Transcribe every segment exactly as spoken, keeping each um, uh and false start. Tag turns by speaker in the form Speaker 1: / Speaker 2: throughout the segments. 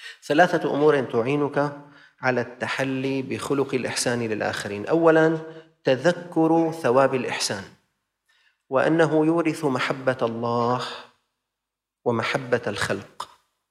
Speaker 1: ثلاثة أمور تعينك على التحلي بخلق الإحسان للآخرين. أولاً، تذكر ثواب الإحسان، وأنه يورث محبة الله ومحبة الخلق.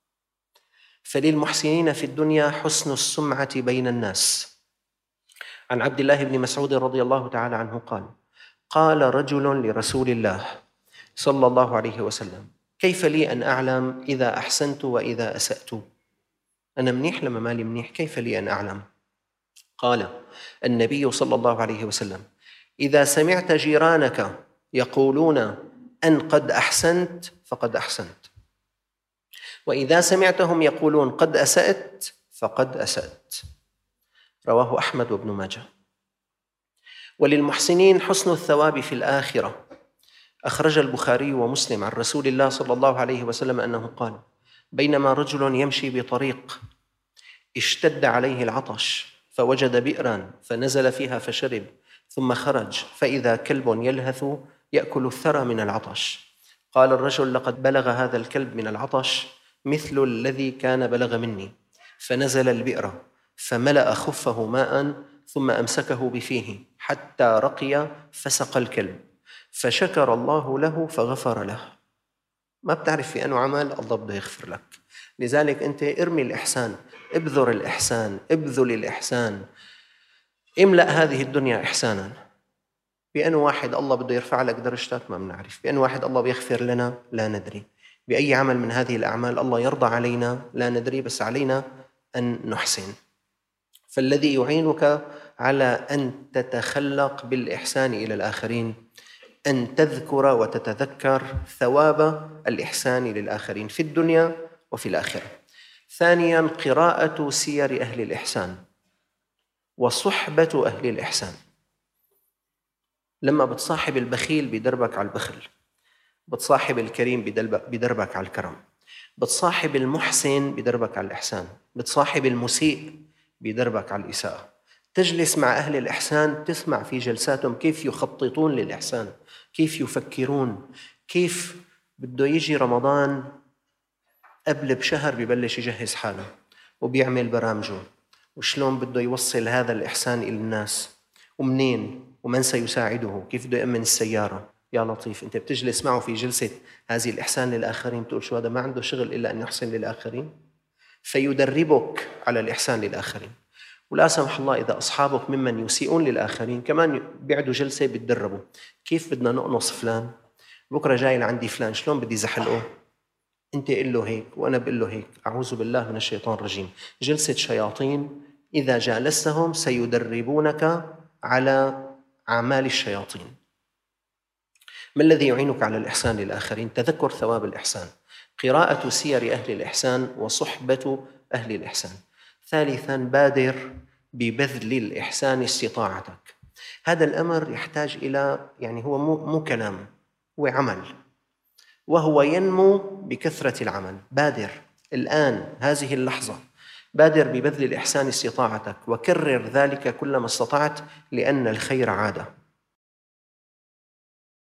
Speaker 1: فللمحسنين في الدنيا حسن السمعة بين الناس. عن عبد الله بن مسعود رضي الله تعالى عنه قال: قال رجل لرسول الله صلى الله عليه وسلم: كيف لي أن أعلم إذا أحسنت وإذا أسأت؟ أنا منيح لما مالي منيح، كيف لي أن أعلم؟ قال النبي صلى الله عليه وسلم: إذا سمعت جيرانك يقولون أن قد أحسنت فقد أحسنت، وإذا سمعتهم يقولون قد أسأت فقد أسأت. رواه أحمد وابن ماجه. وللمحسنين حسن الثواب في الآخرة. أخرج البخاري ومسلم عن رسول الله صلى الله عليه وسلم أنه قال: بينما رجل يمشي بطريق اشتد عليه العطش فوجد بئرا فنزل فيها فشرب، ثم خرج فإذا كلب يلهث يأكل الثرى من العطش. قال الرجل: لقد بلغ هذا الكلب من العطش مثل الذي كان بلغ مني. فنزل البئر فملأ خفه ماء ثم أمسكه بفيه حتى رقي فسق الكلب، فشكر الله له فغفر له. ما بتعرف في أنه عمل الله بده يغفر لك. لذلك أنت ارمي الإحسان، ابذر الإحسان، ابذل الإحسان، املأ هذه الدنيا إحسانا. بأنه واحد الله بده يرفع لك درجتك ما بنعرف، بأنه واحد الله بيغفر لنا لا ندري، بأي عمل من هذه الأعمال الله يرضى علينا لا ندري، بس علينا أن نحسن. فالذي يعينك على أن تتخلق بالإحسان إلى الآخرين أن تذكر وتتذكر ثواب الإحسان للآخرين في الدنيا وفي الآخرة. ثانياً، قراءة سير أهل الإحسان وصحبة أهل الإحسان. لما بتصاحب البخيل بدربك على البخل، بتصاحب الكريم بدربك على الكرم، بتصاحب المحسن بدربك على الإحسان، بتصاحب المسيء بدربك على الإساءة. تجلس مع أهل الإحسان تسمع في جلساتهم كيف يخططون للإحسان، كيف يفكرون، كيف بده يجي رمضان قبل بشهر ببلش يجهز حاله وبيعمل برامجه، وشلون بده يوصل هذا الإحسان إلى الناس، ومنين ومن سيساعده، كيف بده يأمن السيارة. يا لطيف، أنت بتجلس معه في جلسة هذه الإحسان للآخرين بتقول شو هذا ما عنده شغل إلا أن يحسن للآخرين، فيدربك على الإحسان للآخرين. ولا سمح الله إذا أصحابك ممن يسيئون للآخرين كمان بيعدوا جلسة بتدربوا كيف بدنا نقنص فلان، بكرة جاي لعندي فلان شلون بدي زحلقه، أنت قل له هيك وأنا بقول له هيك، أعوذ بالله من الشيطان الرجيم. جلسة شياطين إذا جالستهم سيدربونك على أعمال الشياطين. ما الذي يعينك على الإحسان للآخرين؟ تذكر ثواب الإحسان، قراءة سير أهل الإحسان وصحبة أهل الإحسان. ثالثاً، بادر ببذل الإحسان استطاعتك. هذا الأمر يحتاج إلى يعني هو مو, مو كلام، هو عمل، وهو ينمو بكثرة العمل. بادر الآن هذه اللحظة، بادر ببذل الإحسان استطاعتك، وكرر ذلك كلما استطعت لأن الخير عادة.